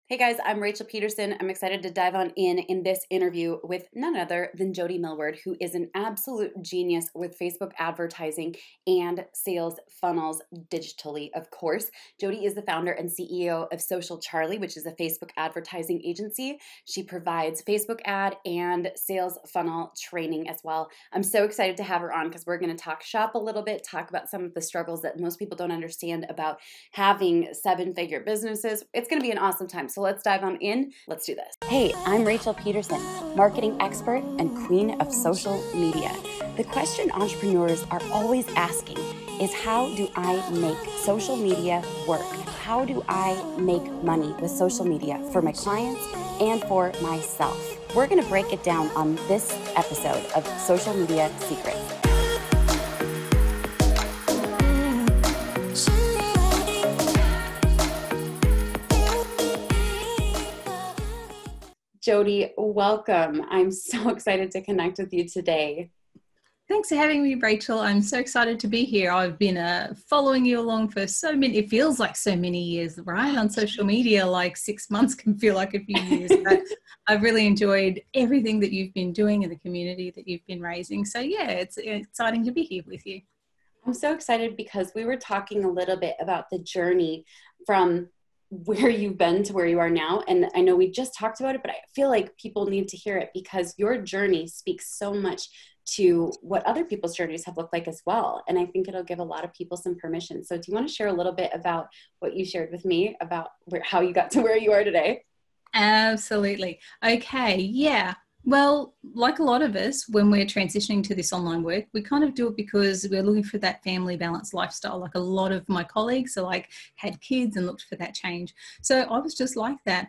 Hey guys, I'm Rachel Peterson. I'm excited to dive on in this interview with none other than Jody Millward, who is an absolute genius with Facebook advertising and sales funnels digitally, of course. Jody is the founder and CEO of Social Charlie, which is a Facebook advertising agency. She provides Facebook ad and sales funnel training as well. I'm so excited to have her on because we're going to talk shop a little bit, talk about some of the struggles that most people don't understand about having seven-figure businesses. It's going to be an awesome time. So let's dive on in. Let's do this. Hey, I'm Rachel Peterson, marketing expert and queen of social media. The question entrepreneurs are always asking is, how do I make social media work? How do I make money with social media for my clients and for myself? We're going to break it down on this episode of Social Media Secrets. Jody, welcome. I'm so excited to connect with you today. Thanks for having me, Rachel. I'm so excited to be here. I've been following you along for it feels like so many years, right? On social media, like 6 months can feel like a few years, but I've really enjoyed everything that you've been doing and the community that you've been raising. So yeah, it's exciting to be here with you. I'm so excited because we were talking a little bit about the journey from where you've been to where you are now. And I know we just talked about it, but I feel like people need to hear it because your journey speaks so much to what other people's journeys have looked like as well. And I think it'll give a lot of people some permission. So do you want to share a little bit about what you shared with me about how you got to where you are today? Absolutely. Okay. Yeah. Well, like a lot of us, when we're transitioning to this online work, we kind of do it because we're looking for that family balanced lifestyle. Like a lot of my colleagues are had kids and looked for that change. So I was just like that.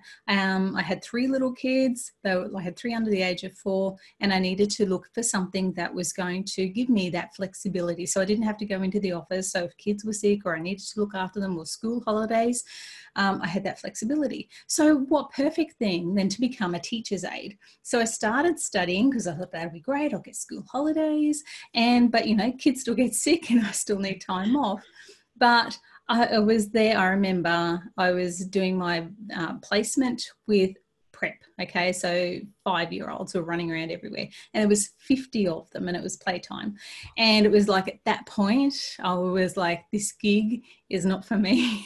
I had 3 little kids, though I had 3 under the age of 4, and I needed to look for something that was going to give me that flexibility. So I didn't have to go into the office. So if kids were sick or I needed to look after them or school holidays, I had that flexibility. So what perfect thing than to become a teacher's aide. So I started studying because I thought that'd be great. I'll get school holidays, but kids still get sick and I still need time off. But I was there. I remember I was doing my placement with prep. Okay, so 5-year-olds were running around everywhere, and there was 50 of them, and it was playtime. And it was like at that point, I was like, this gig is not for me.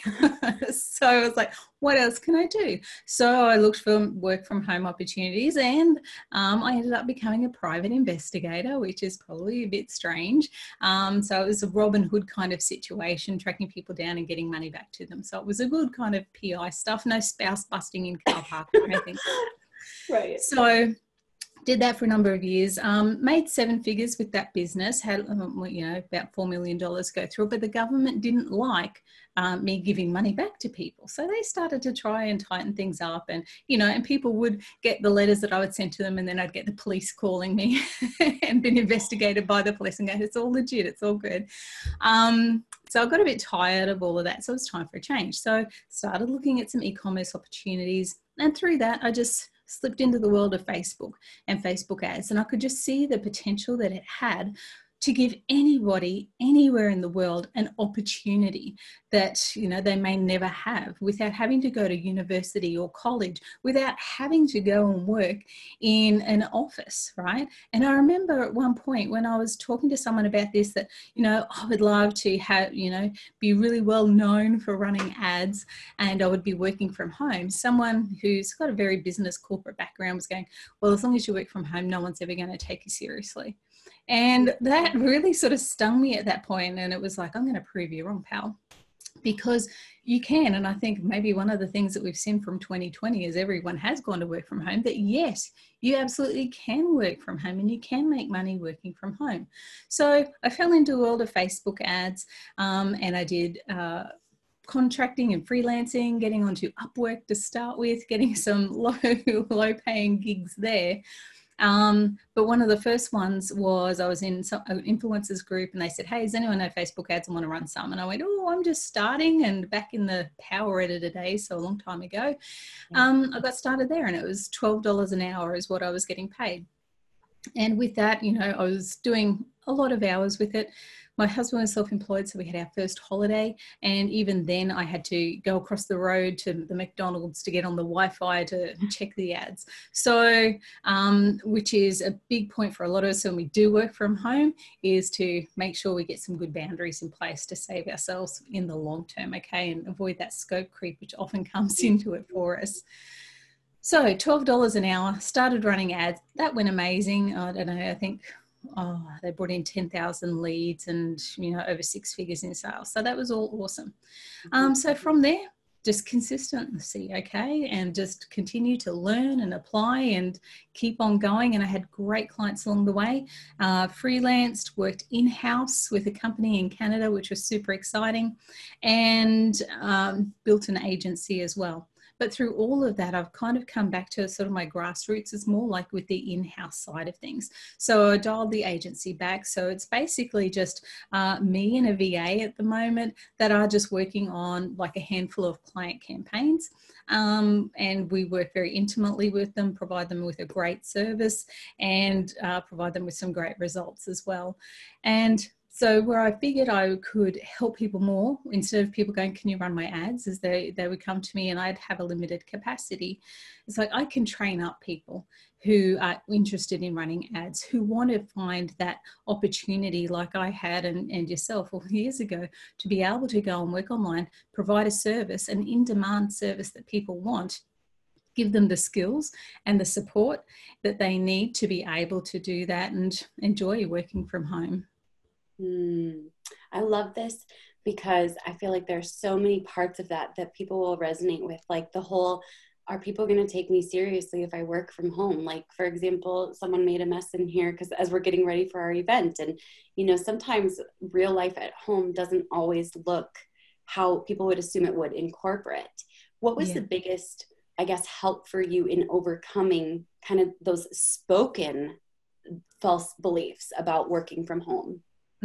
So I was like, what else can I do? So I looked for work from home opportunities, and I ended up becoming a private investigator, which is probably a bit strange. So it was a Robin Hood kind of situation, tracking people down and getting money back to them. So it was a good kind of PI stuff, no spouse busting in car park or anything. Right. So did that for a number of years, made 7 figures with that business, had about $4 million go through, but the government didn't like me giving money back to people. So they started to try and tighten things up, and people would get the letters that I would send to them, and then I'd get the police calling me and been investigated by the police and go, it's all legit, it's all good. So I got a bit tired of all of that. So it was time for a change. So started looking at some e-commerce opportunities, and through that, I just slipped into the world of Facebook and Facebook ads. And I could just see the potential that it had to give anybody anywhere in the world an opportunity that, they may never have, without having to go to university or college, without having to go and work in an office, right? And I remember at one point when I was talking to someone about this, that, I would love to have, be really well known for running ads, and I would be working from home. Someone who's got a very business corporate background was going, well, as long as you work from home, no one's ever going to take you seriously. And that really sort of stung me at that point. And it was like, I'm going to prove you wrong, pal, because you can. And I think maybe one of the things that we've seen from 2020 is everyone has gone to work from home, that yes, you absolutely can work from home and you can make money working from home. So I fell into the world of Facebook ads, and I did contracting and freelancing, getting onto Upwork to start with, getting some low paying gigs there. But one of the first ones was I was in an influencers group, and they said, hey, does anyone know Facebook ads and want to run some? And I went, oh, I'm just starting, and back in the Power Editor days, so a long time ago, I got started there, and it was $12 an hour is what I was getting paid. And with that, I was doing a lot of hours with it, My husband was self-employed, so we had our first holiday, and even then I had to go across the road to the McDonald's to get on the Wi-Fi to check the ads. So, which is a big point for a lot of us when we do work from home, is to make sure we get some good boundaries in place to save ourselves in the long term, okay, and avoid that scope creep, which often comes into it for us. So $12 an hour, started running ads. That went amazing. I don't know, I think they brought in 10,000 leads and, over 6 figures in sales. So that was all awesome. So from there, just consistency, okay, and just continue to learn and apply and keep on going. And I had great clients along the way. Freelanced, worked in-house with a company in Canada, which was super exciting, and built an agency as well. But through all of that, I've kind of come back to sort of my grassroots. It's more like with the in-house side of things. So I dialed the agency back. So it's basically just me and a VA at the moment that are just working on like a handful of client campaigns. And we work very intimately with them, provide them with a great service, and provide them with some great results as well. And so where I figured I could help people more, instead of people going, can you run my ads, is they would come to me and I'd have a limited capacity. It's like I can train up people who are interested in running ads, who want to find that opportunity like I had and yourself all years ago, to be able to go and work online, provide a service, an in-demand service that people want, give them the skills and the support that they need to be able to do that and enjoy working from home. I love this because I feel like there's so many parts of that people will resonate with, like the whole, are people going to take me seriously if I work from home? Like, for example, someone made a mess in here because as we're getting ready for our event, and, sometimes real life at home doesn't always look how people would assume it would in corporate. What was the biggest, I guess, help for you in overcoming kind of those spoken false beliefs about working from home?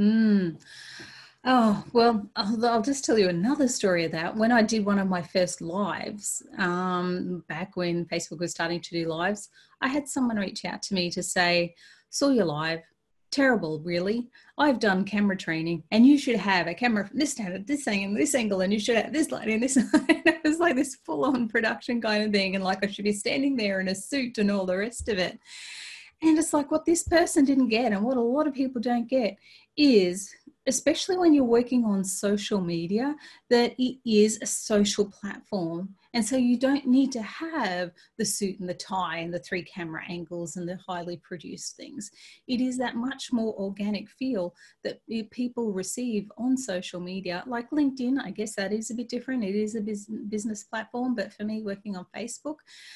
Oh, well, I'll just tell you another story of that. When I did one of my first lives, back when Facebook was starting to do lives, I had someone reach out to me to say, saw your live, terrible, really. I've done camera training and you should have a camera from this standard, this angle, this angle, and you should have this lighting, this. It was like this full-on production kind of thing. And like I should be standing there in a suit and all the rest of it. And it's like what this person didn't get, and what a lot of people don't get, is, especially when you're working on social media, that it is a social platform. And so you don't need to have the suit and the tie and the 3 camera angles and the highly produced things. It is that much more organic feel that people receive on social media, like LinkedIn. I guess that is a bit different. It is a business platform, but for me, working on Facebook,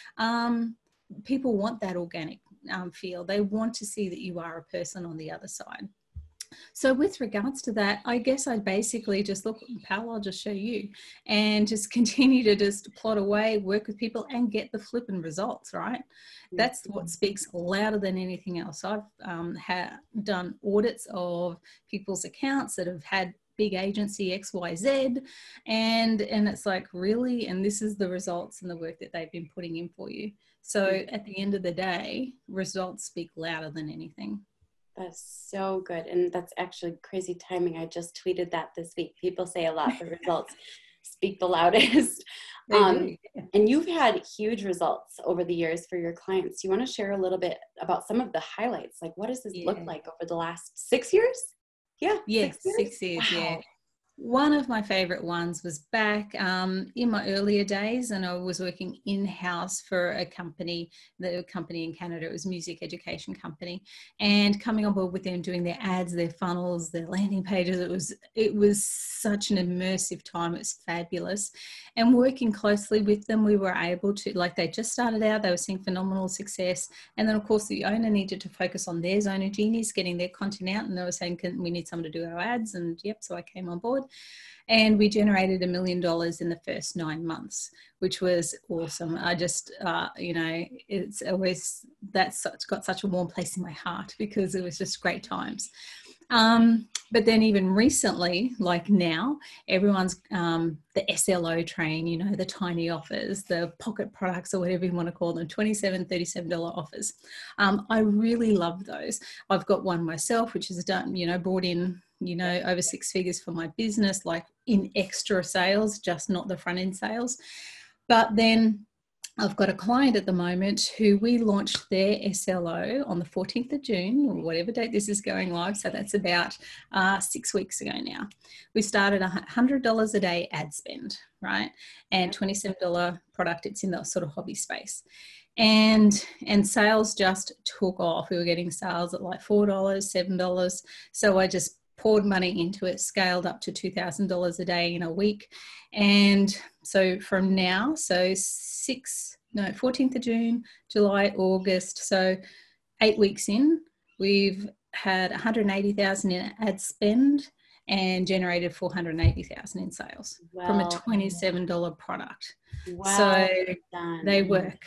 people want that organic feel. They want to see that you are a person on the other side. So with regards to that, I guess I'd basically just look, pal, I'll just show you, and just continue to just plot away, work with people and get the flipping results, right? That's what speaks louder than anything else. I've done audits of people's accounts that have had big agency XYZ, and it's like, really? And this is the results and the work that they've been putting in for you. So at the end of the day, results speak louder than anything. That's so good. And that's actually crazy timing. I just tweeted that this week. People say a lot, the results speak the loudest. And you've had huge results over the years for your clients. Do you want to share a little bit about some of the highlights? Like, what does this look like over the last 6 years? Yeah. 6 years. Wow. Yeah. One of my favorite ones was back in my earlier days, and I was working in-house for a company, the company in Canada. It was a music education company, and coming on board with them, doing their ads, their funnels, their landing pages. It was such an immersive time. It was fabulous. And working closely with them, we were able to, like, they just started out, they were seeing phenomenal success. And then of course the owner needed to focus on their zone of genius, getting their content out, and they were saying, we need someone to do our ads. And yep, so I came on board. And we generated $1 million in the first 9 months, which was awesome. I just, it's always, it's got such a warm place in my heart because it was just great times. But then even recently, like now, everyone's the SLO train, you know, the tiny offers, the pocket products or whatever you want to call them, $27, $37 offers. I really love those. I've got one myself, which has done, you know, brought in, you know, over 6 figures for my business, like in extra sales, just not the front end sales. But then I've got a client at the moment who we launched their SLO on the 14th of June, or whatever date this is going live. So that's about 6 weeks ago now. We started $100 a day ad spend, right? And $27 product. It's in the sort of hobby space. And sales just took off. We were getting sales at like $4, $7. So I just poured money into it, scaled up to $2,000 a day in a week. And so from now, 14th of June, July, August, so 8 weeks in, we've had 180,000 in ad spend and generated 480,000 in sales from a $27 product. Wow. So they work.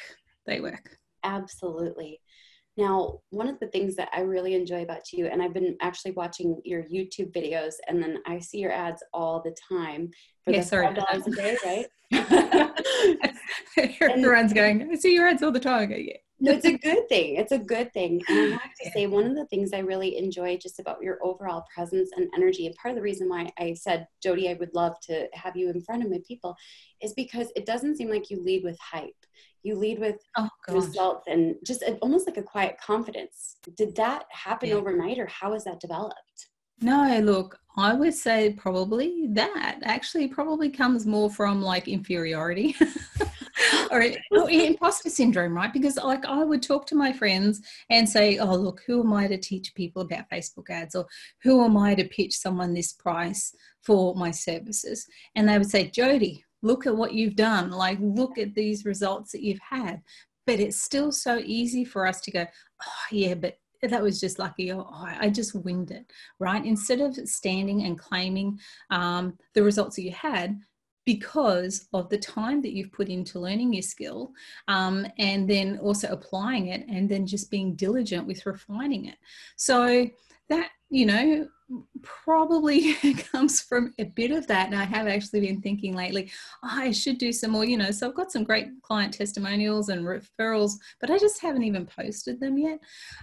Absolutely. Now, one of the things that I really enjoy about you, and I've been actually watching your YouTube videos, and then I see your ads all the time for the $5 a day, right? Everyone's going, I see your ads all the time. I go, yeah. No, it's a good thing. It's a good thing. And I have to say, one of the things I really enjoy just about your overall presence and energy, and part of the reason why I said, Jody, I would love to have you in front of my people, is because it doesn't seem like you lead with hype. You lead with results and just almost like a quiet confidence. Did that happen overnight, or how has that developed? No, look, I would say probably that actually probably comes more from like inferiority or imposter syndrome, right? Because like I would talk to my friends and say, oh, look, who am I to teach people about Facebook ads, or who am I to pitch someone this price for my services? And they would say, Jody, look at what you've done. Like, look at these results that you've had. But it's still so easy for us to go, oh yeah, but that was just lucky. Oh, I just winged it, right? Instead of standing and claiming the results that you had because of the time that you've put into learning your skill, and then also applying it, and then just being diligent with refining it. So that, you know, probably comes from a bit of that. And I have actually been thinking lately, oh, I should do some more, you know, so I've got some great client testimonials and referrals, but I just haven't even posted them yet.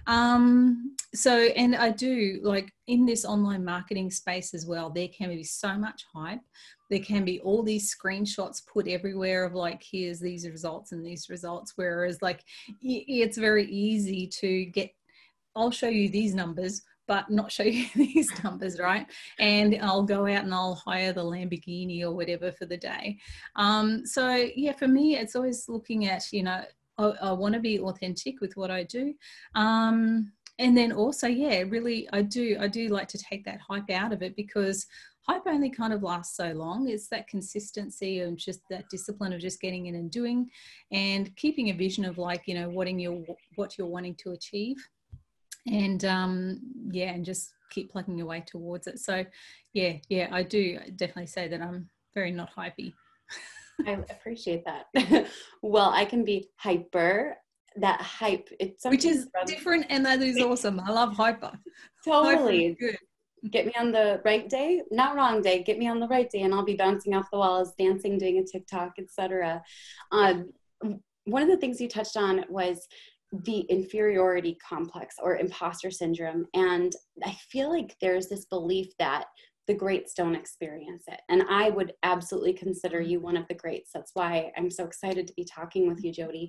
And I do, like, in this online marketing space as well, there can be so much hype. There can be all these screenshots put everywhere of like, here's these results and these results. Whereas like, it's very easy to get, I'll show you these numbers, but not show you these numbers, right? And I'll go out and I'll hire the Lamborghini or whatever for the day. So yeah, for me, it's always looking at, you know, I want to be authentic with what I do. And then also, yeah, really, I do like to take that hype out of it, because hype only kind of lasts so long. It's that consistency and just that discipline of just getting in and doing, and keeping a vision of like, you know, what you're wanting to achieve. And and just keep plugging away towards it. So yeah, I do definitely say that I'm very not hypey. I appreciate that. Well, I can be hyper. That hype, it's which is different, and that is awesome. I love hyper. Totally. Hyper, good. Get me on the right day, not wrong day. Get me on the right day, and I'll be bouncing off the walls, dancing, doing a TikTok, etc. One of the things you touched on was the inferiority complex or imposter syndrome. And I feel like there's this belief that the greats don't experience it. And I would absolutely consider you one of the greats. That's why I'm so excited to be talking with you, Jody.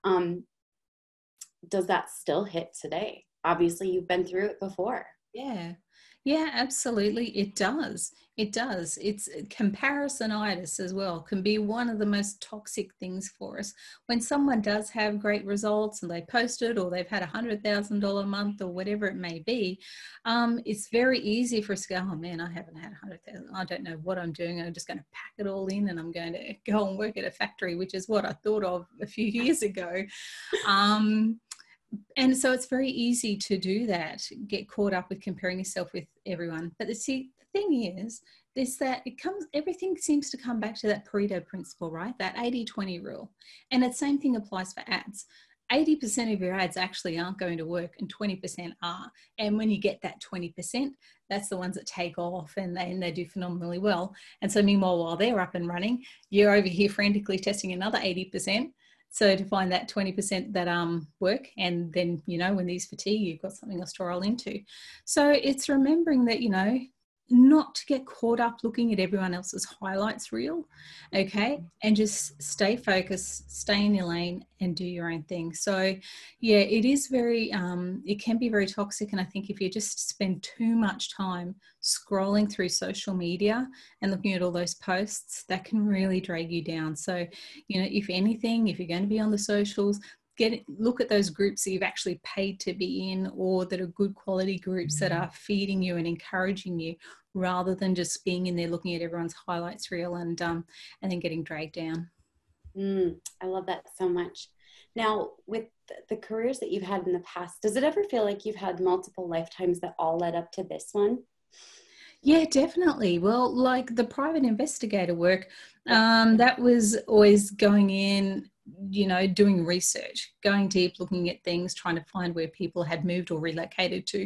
Does that still hit today? Obviously, you've been through it before. Yeah, absolutely. It does. It's comparisonitis as well, can be one of the most toxic things for us. When someone does have great results and they post it, or they've had $100,000 a month or whatever it may be, it's very easy for us to go, oh man, I haven't had 100,000. I don't know what I'm doing. I'm just going to pack it all in and I'm going to go and work at a factory, which is what I thought of a few years ago. And so it's very easy to do that, get caught up with comparing yourself with everyone. But the thing is that everything seems to come back to that Pareto principle, right? That 80-20 rule. And the same thing applies for ads. 80% of your ads actually aren't going to work and 20% are. And when you get that 20%, that's the ones that take off and they do phenomenally well. And so meanwhile, while they're up and running, you're over here frantically testing another 80%. So to find that 20% that work, and then, you know, when these fatigue, you've got something else to roll into. So it's remembering that, you know, not to get caught up looking at everyone else's highlights reel, okay, and just stay focused, stay in your lane and do your own thing. So yeah, it is very it can be very toxic, and I think if you just spend too much time scrolling through social media and looking at all those posts, that can really drag you down. So, you know, if anything, if you're going to be on the socials, look at those groups that you've actually paid to be in, or that are good quality groups that are feeding you and encouraging you, rather than just being in there looking at everyone's highlights reel and then getting dragged down. I love that so much. Now, with the careers that you've had in the past, does it ever feel like you've had multiple lifetimes that all led up to this one? Yeah, definitely. Well, like the private investigator work, that was always going in, you know, doing research, going deep, looking at things, trying to find where people had moved or relocated to.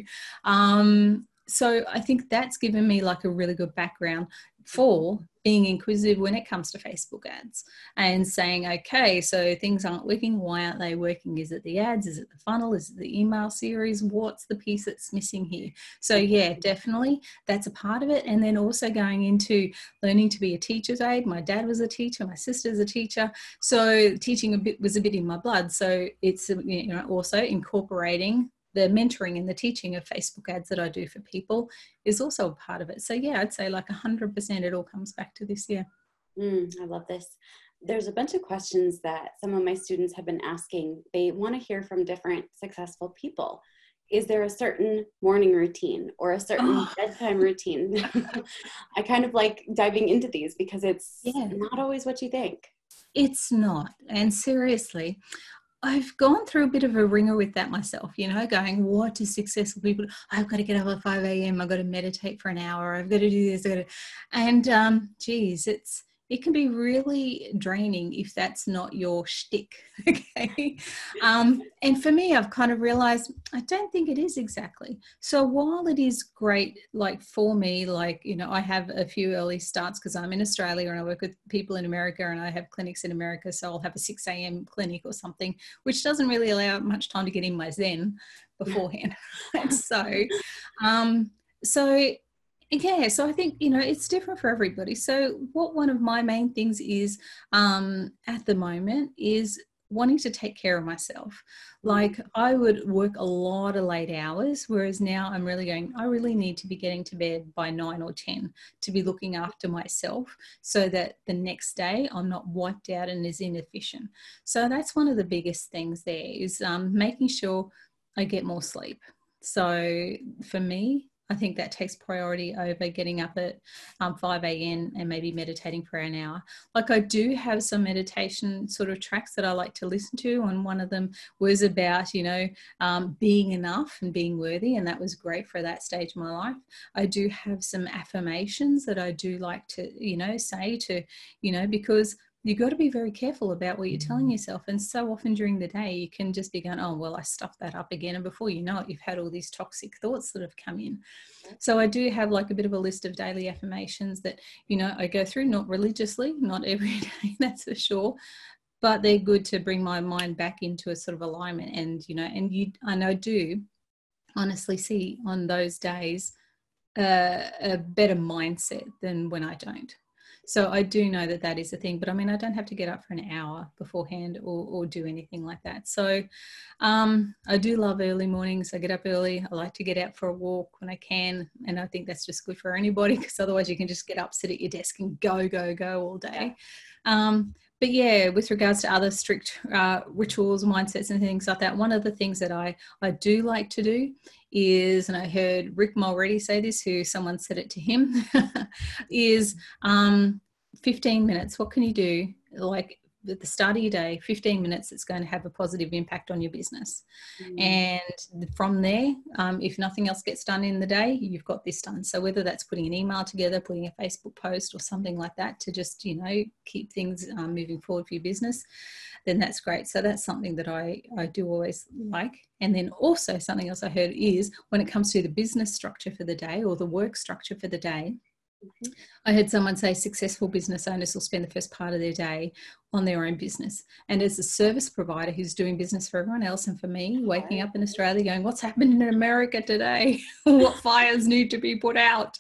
So I think that's given me like a really good background for being inquisitive when it comes to Facebook ads and saying, okay, so things aren't working. Why aren't they working? Is it the ads? Is it the funnel? Is it the email series? What's the piece that's missing here? So yeah, definitely that's a part of it. And then also going into learning to be a teacher's aide. My dad was a teacher, my sister's a teacher. So teaching was a bit in my blood. So it's, you know, also incorporating the mentoring and the teaching of Facebook ads that I do for people is also a part of it. So yeah, I'd say like 100% it all comes back to this year. I love this. There's a bunch of questions that some of my students have been asking. They want to hear from different successful people. Is there a certain morning routine or a certain bedtime routine? I kind of like diving into these because it's not always what you think. It's not. And seriously, I've gone through a bit of a ringer with that myself, you know, going, what do successful people do? I've got to get up at 5 a.m. I've got to meditate for an hour. I've got to do this. And geez, it can be really draining if that's not your shtick. Okay. And for me, I've kind of realized I don't think it is exactly. So while it is great, like for me, like, you know, I have a few early starts because I'm in Australia and I work with people in America and I have clinics in America. So I'll have a 6 a.m. clinic or something, which doesn't really allow much time to get in my Zen beforehand. So yeah, so I think, you know, it's different for everybody. So what one of my main things is at the moment is wanting to take care of myself. Like I would work a lot of late hours, whereas now I'm really going, I really need to be getting to bed by 9 or 10 to be looking after myself so that the next day I'm not wiped out and as inefficient. So that's one of the biggest things there is making sure I get more sleep. So for me, I think that takes priority over getting up at 5 a.m. and maybe meditating for an hour. Like I do have some meditation sort of tracks that I like to listen to, and one of them was about, you know, being enough and being worthy, and that was great for that stage of my life. I do have some affirmations that I do like to, you know, say to, you know, because you've got to be very careful about what you're telling yourself. And so often during the day, you can just be going, oh, well, I stuffed that up again. And before you know it, you've had all these toxic thoughts that have come in. So I do have like a bit of a list of daily affirmations that, you know, I go through, not religiously, not every day, that's for sure. But they're good to bring my mind back into a sort of alignment. And, you know, and I do honestly see on those days a better mindset than when I don't. So I do know that that is a thing, but I mean, I don't have to get up for an hour beforehand or do anything like that. So I do love early mornings. I get up early. I like to get out for a walk when I can. And I think that's just good for anybody because otherwise you can just get up, sit at your desk and go all day. But yeah, with regards to other strict rituals, mindsets and things like that, one of the things that I do like to do is, and I heard Rick Mulready say this, who someone said it to him, is 15 minutes. What can you do? Like at the start of your day, 15 minutes, it's going to have a positive impact on your business. And from there, if nothing else gets done in the day, you've got this done. So whether that's putting an email together, putting a Facebook post or something like that to just, keep things moving forward for your business, then that's great. So that's something that I do always like. And then also something else I heard is when it comes to the business structure for the day or the work structure for the day, I heard someone say successful business owners will spend the first part of their day on their own business. And as a service provider who's doing business for everyone else and for me, waking up in Australia going, what's happening in America today? What fires need to be put out?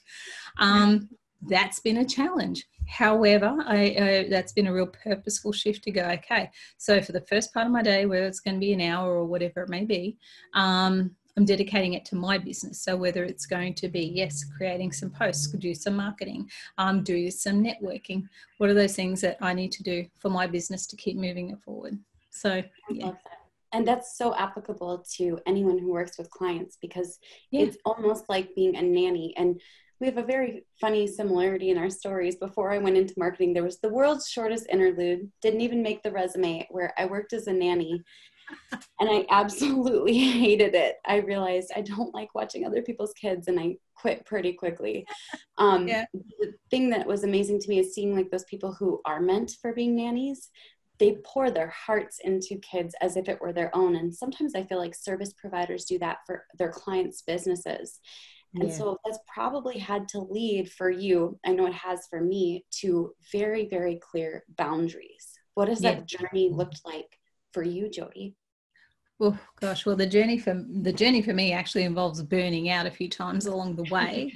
That's been a challenge. However, that's been a real purposeful shift to go, okay, so for the first part of my day, whether it's going to be an hour or whatever it may be, I'm dedicating it to my business. So whether it's going to be, yes, creating some posts, do some marketing, do some networking. What are those things that I need to do for my business to keep moving it forward? So, yeah. I love that. And that's so applicable to anyone who works with clients because it's almost like being a nanny. And we have a very funny similarity in our stories. Before I went into marketing, there was the world's shortest interlude, didn't even make the resume, where I worked as a nanny. And I absolutely hated it. I realized I don't like watching other people's kids, and I quit pretty quickly. The thing that was amazing to me is seeing like those people who are meant for being nannies, they pour their hearts into kids as if it were their own. And sometimes I feel like service providers do that for their clients' businesses. And so that's probably had to lead for you, I know it has for me, to very, very clear boundaries. What has that journey looked like for you, Jody? Oh gosh, well the journey for me actually involves burning out a few times along the way,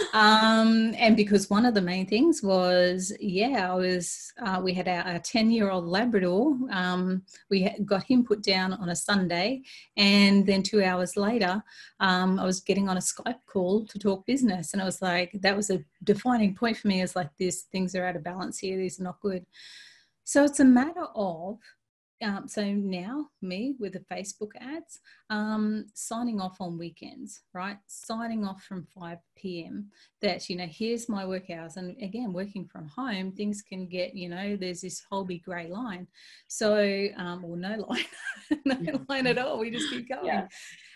and because one of the main things was we had our 10-year-old Labrador. We got him put down on a Sunday, and then 2 hours later I was getting on a Skype call to talk business, and I was like, that was a defining point for me. Is like, things are out of balance here, these are not good. So it's a matter of so now me with the Facebook ads, signing off on weekends, right? Signing off from 5 p.m. that, here's my work hours. And again, working from home, things can get, there's this whole big grey line. So, or no line, no line at all. We just keep going.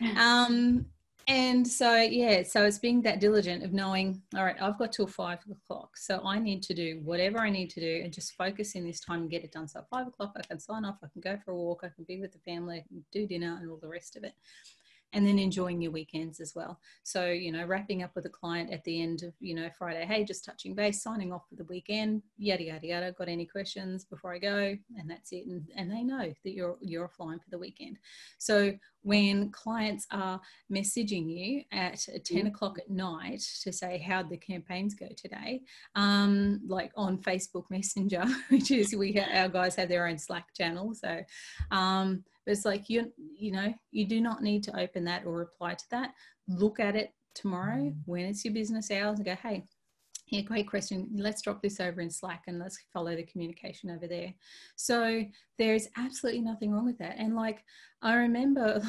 And so, so it's being that diligent of knowing, all right, I've got till 5 o'clock. So I need to do whatever I need to do and just focus in this time and get it done. So at 5 o'clock, I can sign off, I can go for a walk, I can be with the family, I can do dinner and all the rest of it. And then enjoying your weekends as well. So, wrapping up with a client at the end of, Friday, hey, just touching base, signing off for the weekend, yada, yada, yada. Got any questions before I go? And that's it. And they know that you're offline for the weekend. So when clients are messaging you at 10 o'clock at night to say, how'd the campaigns go today? Like on Facebook Messenger, which is, our guys have their own Slack channel. So, it's like, you do not need to open that or reply to that. Look at it tomorrow when it's your business hours and go, hey, yeah, great question. Let's drop this over in Slack and let's follow the communication over there. So there's absolutely nothing wrong with that. And like, I remember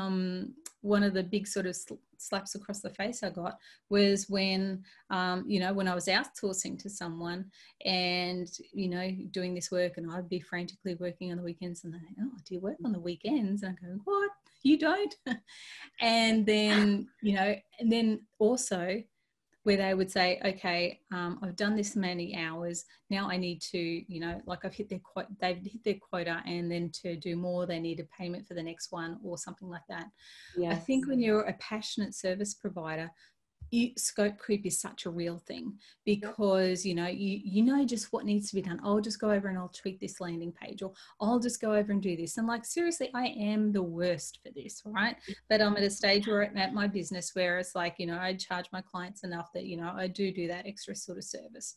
one of the big sort of slaps across the face I got was when, when I was outsourcing to someone and, doing this work, and I'd be frantically working on the weekends, and they're like, oh, do you work on the weekends? And I go, what? You don't? And then, and then also where they would say, okay, I've done this many hours. Now I need to, they've hit their quota, and then to do more, they need a payment for the next one or something like that. Yes. I think when you're a passionate service provider, scope creep is such a real thing because, you know just what needs to be done. I'll just go over and I'll tweak this landing page, or I'll just go over and do this. And like, seriously, I am the worst for this, right? But I'm at a stage where at my business where it's like, I charge my clients enough that, I do that extra sort of service.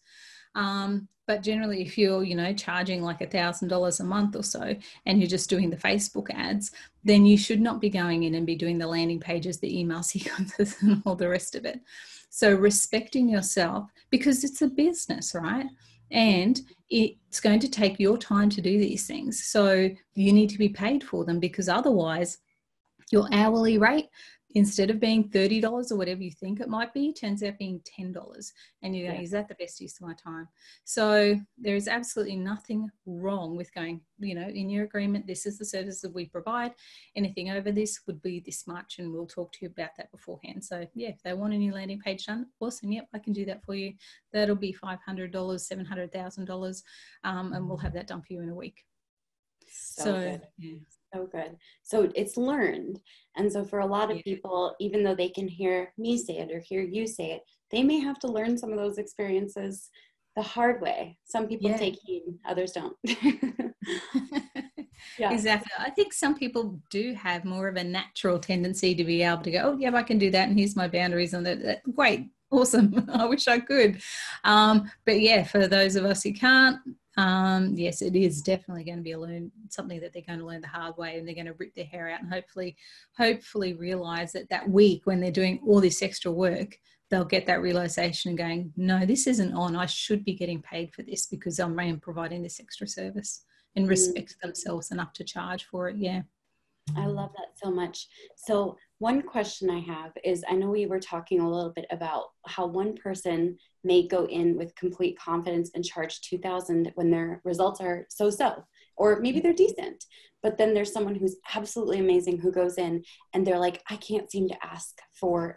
But generally, if you're, charging like $1,000 a month or so, and you're just doing the Facebook ads, then you should not be going in and be doing the landing pages, the email sequences, and all the rest of it. So respecting yourself, because it's a business, right? And it's going to take your time to do these things. So you need to be paid for them, because otherwise your hourly rate, instead of being $30 or whatever you think it might be, turns out being $10. And you're going, Yeah. is that the best use of my time? So there is absolutely nothing wrong with going, you know, in your agreement, this is the service that we provide. Anything over this would be this much, and we'll talk to you about that beforehand. So yeah, if they want a new landing page done, awesome. Yep, I can do that for you. That'll be $500, $700,000, and we'll have that done for you in a week. So good. Yeah. So good. So it's learned. And so for a lot of people, even though they can hear me say it or hear you say it, they may have to learn some of those experiences the hard way. Some people take heed, others don't. Yeah. Exactly. I think some people do have more of a natural tendency to be able to go, oh, yeah, I can do that. And here's my boundaries on that. Great. Awesome. I wish I could. But yeah, for those of us who can't, yes, it is definitely going to be something that they're going to learn the hard way, and they're going to rip their hair out and hopefully realize that week when they're doing all this extra work, they'll get that realization and going, no, this isn't on. I should be getting paid for this because I'm providing this extra service, and respect themselves enough to charge for it. Yeah. I love that so much. So one question I have is, I know we were talking a little bit about how one person may go in with complete confidence and charge $2,000 when their results are so-so, or maybe they're decent, but then there's someone who's absolutely amazing who goes in and they're like, I can't seem to ask for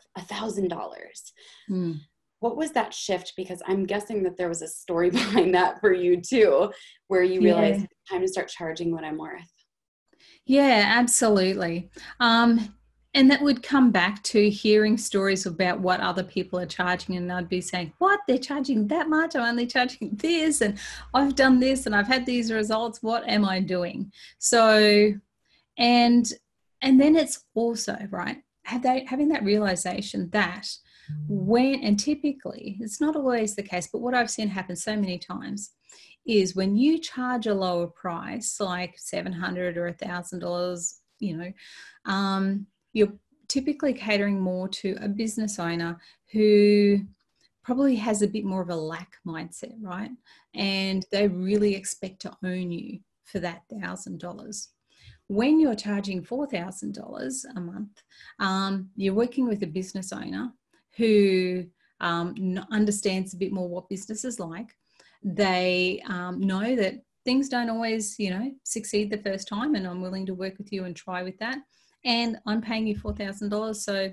$1,000. What was that shift? Because I'm guessing that there was a story behind that for you too, where you realized it's time to start charging what I'm worth. Yeah, absolutely. And that would come back to hearing stories about what other people are charging. And I'd be saying, what? They're charging that much? I'm only charging this, and I've done this and I've had these results. What am I doing? So, and then it's also, right, having that realization that and typically, it's not always the case, but what I've seen happen so many times is when you charge a lower price, like $700 or $1,000, you know, you're typically catering more to a business owner who probably has a bit more of a lack mindset, right? And they really expect to own you for that $1,000. When you're charging $4,000 a month, you're working with a business owner who understands a bit more what business is like. They know that things don't always, you know, succeed the first time, and I'm willing to work with you and try with that. And I'm paying you $4,000, so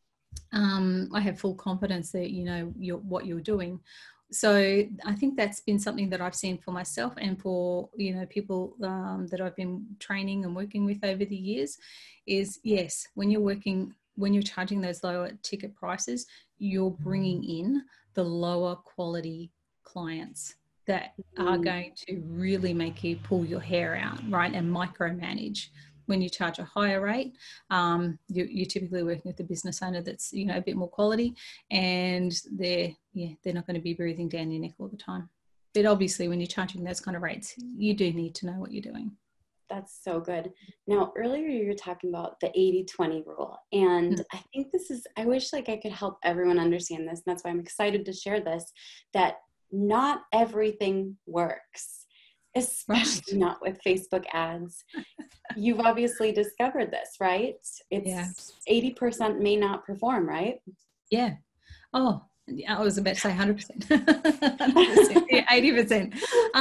I have full confidence that you know what you're doing. So I think that's been something that I've seen for myself and for, you know, people that I've been training and working with over the years is, yes, when you're charging those lower ticket prices, you're bringing in the lower quality clients that are going to really make you pull your hair out, right, and micromanage. When you charge a higher rate, you're typically working with a business owner that's, you know, a bit more quality, and they're not going to be breathing down your neck all the time. But obviously, when you're charging those kind of rates, you do need to know what you're doing. That's so good. Now, earlier you were talking about the 80-20 rule. And I think I wish like I could help everyone understand this. And that's why I'm excited to share this, that not everything works, especially not with Facebook ads. You've obviously discovered this, right? It's 80% may not perform, right? Yeah. Oh, I was about to say 100%. 100%, yeah, 80%.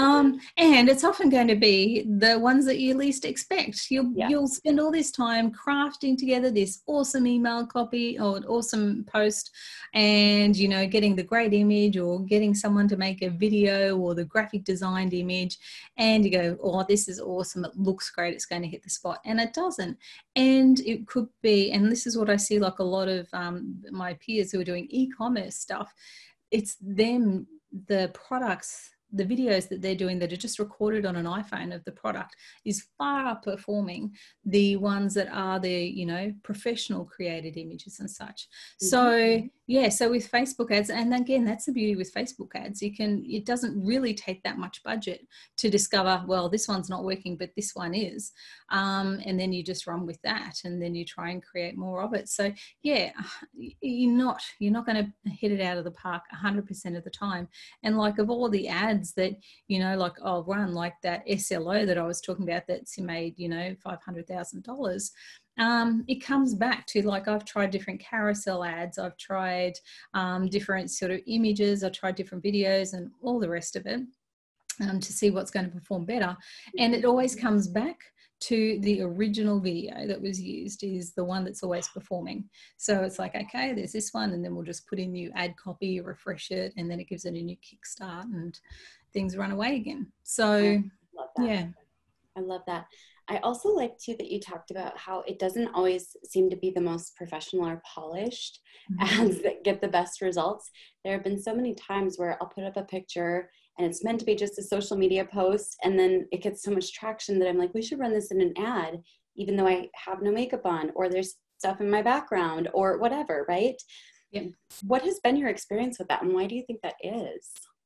And it's often going to be the ones that you least expect. You'll spend all this time crafting together this awesome email copy or an awesome post, and, you know, getting the great image or getting someone to make a video or the graphic designed image, and you go, oh, this is awesome. It looks great. It's going to hit the spot. And it doesn't. And it could be, and this is what I see like a lot of my peers who are doing e-commerce stuff, it's them, the products, the videos that they're doing that are just recorded on an iPhone of the product is far outperforming the ones that are the, you know, professional created images and such. So so with Facebook ads, and again, that's the beauty with Facebook ads, it doesn't really take that much budget to discover, well, this one's not working, but this one is. And then you just run with that, and then you try and create more of it. So yeah, you're not going to hit it out of the park 100% of the time. And like of all the ads ads that, you know, like I'll run, like that SLO that I was talking about that's made, you know, $500,000. It comes back to, like, I've tried different carousel ads, I've tried different sort of images, I've tried different videos and all the rest of it, to see what's going to perform better. And it always comes back to the original video that was used is the one that's always performing. So it's like, okay, there's this one, and then we'll just put in new ad copy, refresh it, and then it gives it a new kickstart and things run away again. So I love that. yeah. I love that. I also like too that you talked about how it doesn't always seem to be the most professional or polished ads that get the best results. There have been so many times where I'll put up a picture and it's meant to be just a social media post, and then it gets so much traction that I'm like, we should run this in an ad, even though I have no makeup on, or there's stuff in my background or whatever, right? Yeah. What has been your experience with that, and why do you think that is?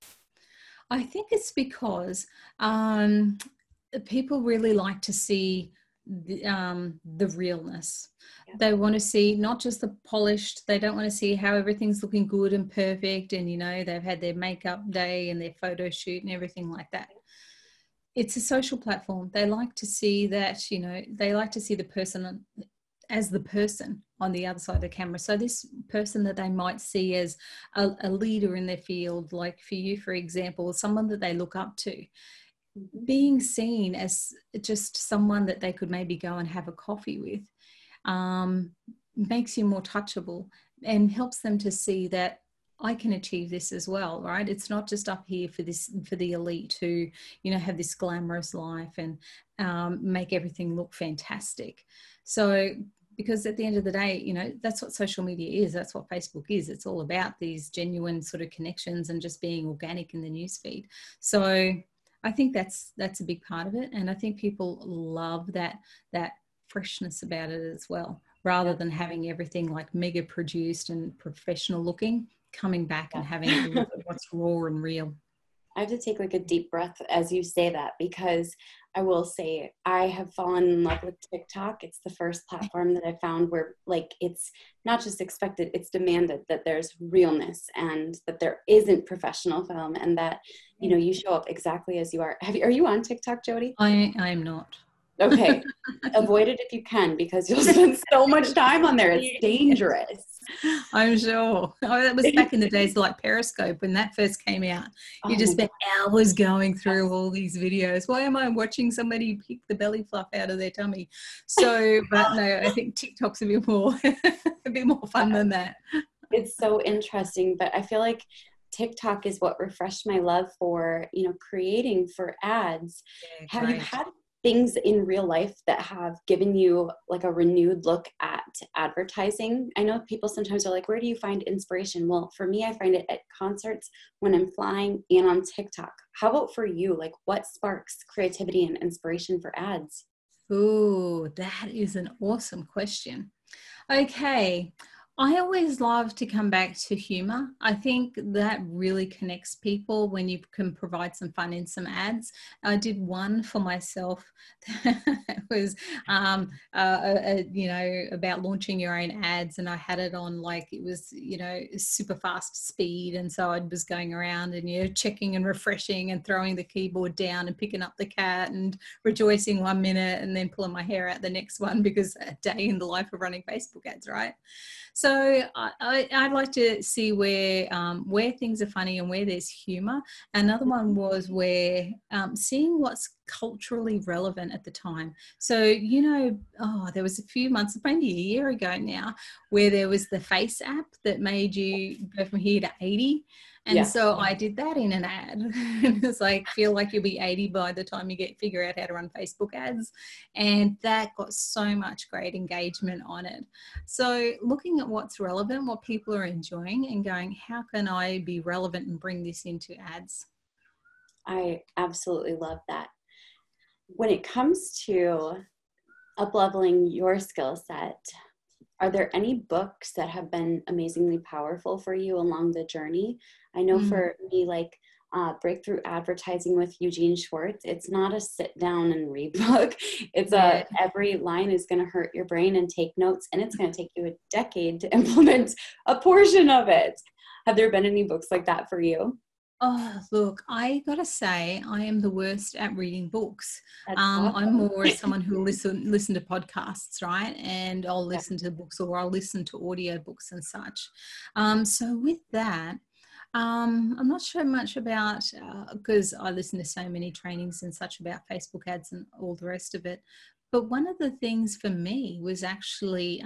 I think it's because people really like to see the realness. Yeah. They want to see not just the polished, they don't want to see how everything's looking good and perfect and, you know, they've had their makeup day and their photo shoot and everything like that. It's a social platform. They like to see that, you know, they like to see the person as the person on the other side of the camera. So this person that they might see as a leader in their field, like for you, for example, someone that they look up to, being seen as just someone that they could maybe go and have a coffee with, makes you more touchable and helps them to see that I can achieve this as well, right? It's not just up here for the elite who, you know, have this glamorous life and make everything look fantastic. So, because at the end of the day, you know, that's what social media is. That's what Facebook is. It's all about these genuine sort of connections and just being organic in the newsfeed. So I think that's a big part of it. And I think people love that freshness about it as well, rather than having everything like mega produced and professional looking, coming back and having a look at what's raw and real. I have to take like a deep breath as you say that, because I will say I have fallen in love with TikTok. It's the first platform that I found where, like, it's not just expected, it's demanded that there's realness and that there isn't professional film, and that, you know, you show up exactly as you are. Are you on TikTok, Jody? I am not. Okay. Avoid it if you can, because you'll spend so much time on there. It's dangerous. I'm sure. Oh, that was back in the days like Periscope when that first came out. You just spent hours going through all these videos. Why am I watching somebody pick the belly fluff out of their tummy? So, but no, I think TikTok's a bit more fun than that. It's so interesting, but I feel like TikTok is what refreshed my love for, you know, creating for ads. Yeah, have you had things in real life that have given you like a renewed look at advertising? I know people sometimes are like, where do you find inspiration? Well, for me, I find it at concerts, when I'm flying, and on TikTok. How about for you? Like, what sparks creativity and inspiration for ads? Oh, that is an awesome question. Okay. I always love to come back to humor. I think that really connects people when you can provide some fun in some ads. I did one for myself that was, you know, about launching your own ads, and I had it on, like, it was, you know, super fast speed. And so I was going around and, you know, checking and refreshing and throwing the keyboard down and picking up the cat and rejoicing 1 minute and then pulling my hair out the next one, because a day in the life of running Facebook ads, right? So I'd like to see where things are funny and where there's humor. Another one was where seeing what's culturally relevant at the time. So, you know, there was a few months, maybe a year ago now, where there was the Face app that made you go from here to 80. And so I did that in an ad. It was like, feel like you'll be 80 by the time you figure out how to run Facebook ads. And that got so much great engagement on it. So looking at what's relevant, what people are enjoying, and going, how can I be relevant and bring this into ads? I absolutely love that. When it comes to up-leveling your skill set, are there any books that have been amazingly powerful for you along the journey? I know for me, like Breakthrough Advertising with Eugene Schwartz, it's not a sit down and read book. It's every line is going to hurt your brain and take notes, and it's going to take you a decade to implement a portion of it. Have there been any books like that for you? Oh, look, I gotta say, I am the worst at reading books. That's I'm awesome. more someone who listen to podcasts, right? And I'll Yeah. listen to books, or I'll listen to audio books and such. So with that, I'm not sure much about, because I listen to so many trainings and such about Facebook ads and all the rest of it. But one of the things for me was actually,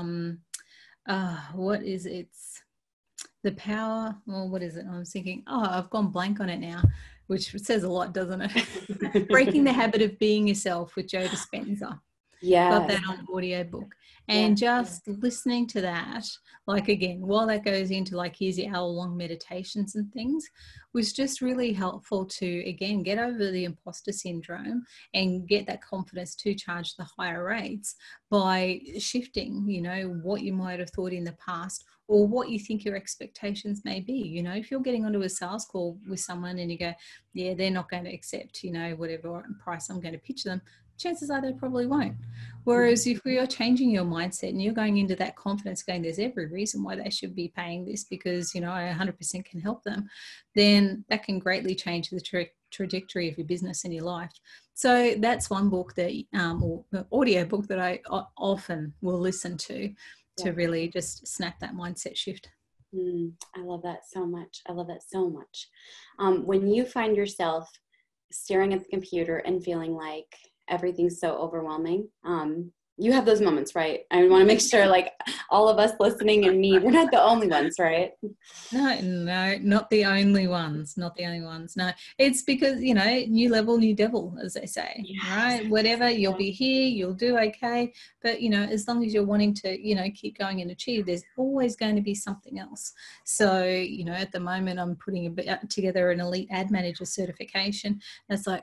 what is it? The power, or what is it? I was thinking, oh, I've gone blank on it now, which says a lot, doesn't it? Breaking the Habit of Being Yourself with Joe Dispenza. Got Yes. that on audiobook. Yeah. And just listening to that, like again, while that goes into like here's your hour-long meditations and things, was just really helpful to again get over the imposter syndrome and get that confidence to charge the higher rates by shifting, what you might have thought in the past or what you think your expectations may be. If you're getting onto a sales call with someone and you go, yeah, they're not going to accept, whatever price I'm going to pitch them, chances are they probably won't. Whereas if we are changing your mindset and you're going into that confidence going, there's every reason why they should be paying this because, I 100% can help them, then that can greatly change the trajectory of your business and your life. So that's one book that, or audio book that I often will listen to really just snap that mindset shift. I love that so much. I love that so much. When you find yourself staring at the computer and feeling like everything's so overwhelming, you have those moments, right? I want to make sure like all of us listening and me, we're not the only ones, right? No, not the only ones. Not the only ones. No, it's because, new level, new devil, as they say, Yes. right? Whatever, you'll be here, you'll do okay. But, as long as you're wanting to, keep going and achieve, there's always going to be something else. So, at the moment, I'm putting together an elite ad manager certification. And it's like,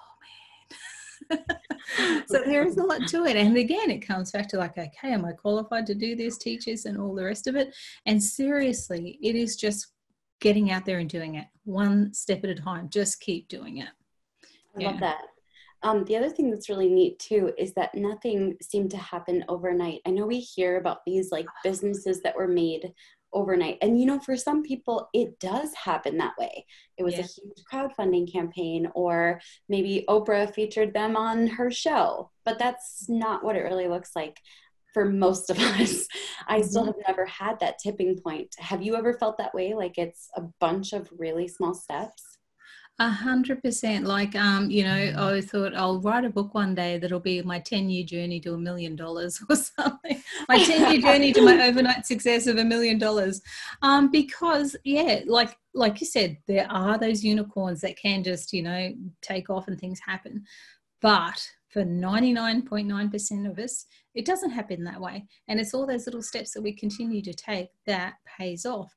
so there is a lot to it. And again, it comes back to like, okay, am I qualified to do this, teachers and all the rest of it? And seriously, it is just getting out there and doing it one step at a time. Just keep doing it. I love that. The other thing that's really neat too is that nothing seemed to happen overnight. I know we hear about these like businesses that were made overnight. And for some people, it does happen that way. It was a huge crowdfunding campaign, or maybe Oprah featured them on her show, but that's not what it really looks like for most of us. I still have never had that tipping point. Have you ever felt that way? Like it's a bunch of really small steps? 100%. Like, I thought I'll write a book one day that'll be my 10-year journey to $1 million or something. My 10-year journey to my overnight success of $1 million. Because like you said, there are those unicorns that can just, take off and things happen. But for 99.9% of us, it doesn't happen that way. And it's all those little steps that we continue to take that pays off.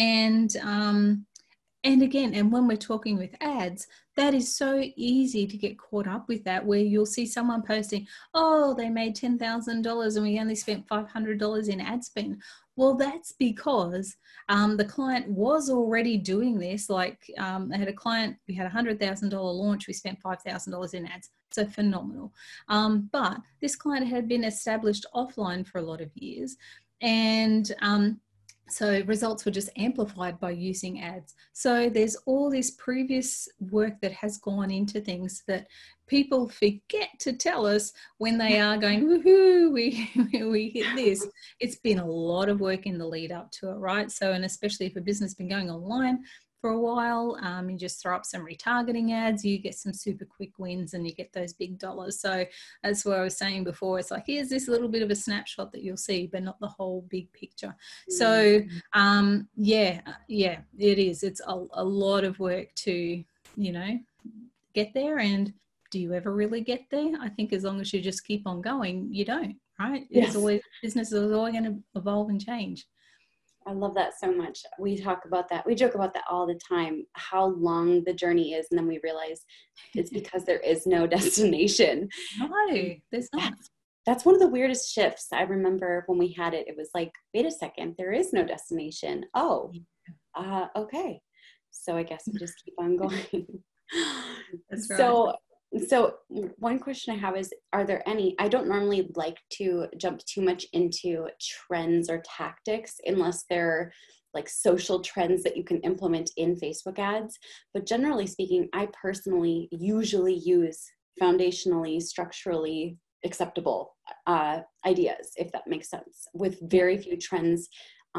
And again, and when we're talking with ads, that is so easy to get caught up with that, where you'll see someone posting, oh, they made $10,000 and we only spent $500 in ad spend. Well, that's because the client was already doing this. Like I had a client, we had a $100,000 launch, we spent $5,000 in ads. So phenomenal. But this client had been established offline for a lot of years. And so results were just amplified by using ads. So there's all this previous work that has gone into things that people forget to tell us when they are going, woohoo, we hit this. It's been a lot of work in the lead up to it, right? So, and especially if a business has been going online for a while, you just throw up some retargeting ads, you get some super quick wins and you get those big dollars. So that's what I was saying before. It's like, here's this little bit of a snapshot that you'll see, but not the whole big picture. So it is. It's a lot of work to, get there. And do you ever really get there? I think as long as you just keep on going, you don't, right? Yes. It's always, business is always going to evolve and change. I love that so much. We talk about that. We joke about that all the time, how long the journey is. And then we realize it's because there is no destination. No, there's not. That's one of the weirdest shifts. I remember when we had it, it was like, wait a second, there is no destination. Oh, okay. So I guess we just keep on going. That's right. So So one question I have is, are there any, I don't normally like to jump too much into trends or tactics unless they're like social trends that you can implement in Facebook ads. But generally speaking, I personally usually use foundationally, structurally acceptable ideas, if that makes sense, with very few trends.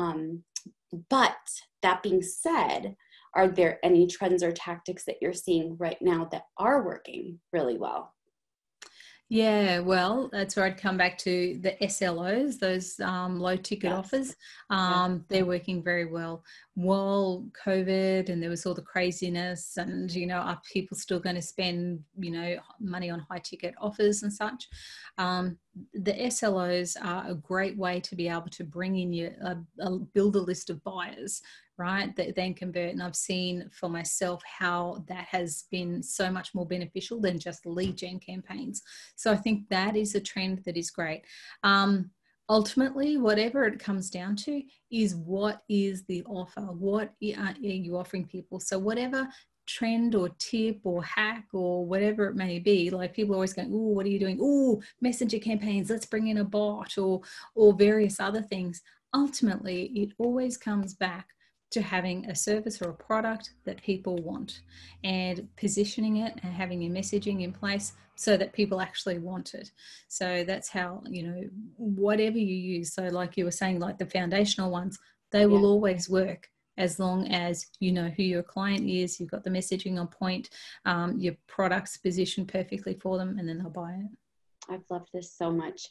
But that being said, are there any trends or tactics that you're seeing right now that are working really well? Yeah, well, that's where I'd come back to the SLOs, those low ticket Yes. offers. Yeah. They're working very well. While COVID and there was all the craziness and, are people still going to spend, money on high ticket offers and such? The SLOs are a great way to be able to bring in build a list of buyers, right, that then convert. And I've seen for myself how that has been so much more beneficial than just lead gen campaigns. So I think that is a trend that is great. Ultimately, whatever it comes down to is what is the offer? What are you offering people? So whatever trend or tip or hack or whatever it may be, like people are always going, oh, what are you doing? Oh, messenger campaigns, let's bring in a bot or various other things. Ultimately, it always comes back to having a service or a product that people want and positioning it and having your messaging in place so that people actually want it. So that's how, whatever you use. So like you were saying, like the foundational ones, they will always work as long as you know who your client is, you've got the messaging on point, your product's positioned perfectly for them, and then they'll buy it. I've loved this so much.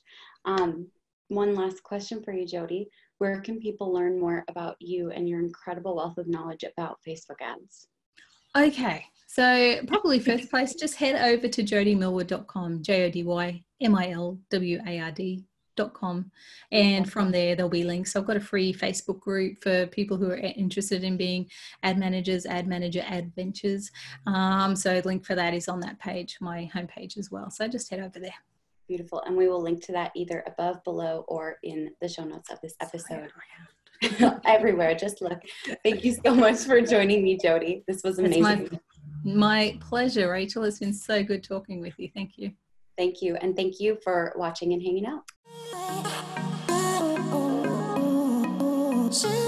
One last question for you, Jody. Where can people learn more about you and your incredible wealth of knowledge about Facebook ads? Okay, so probably first place, just head over to jodymillward.com, JODYMILWARD.com. And from there, there'll be links. I've got a free Facebook group for people who are interested in being ad managers, ad manager adventures. So link for that is on that page, my homepage as well. So just head over there. Beautiful. And we will link to that either above, below, or in the show notes of this episode. Everywhere. Just look. Thank you so much for joining me, Jody. This was amazing. It's my pleasure, Rachel. It's been so good talking with you. Thank you. Thank you. And thank you for watching and hanging out.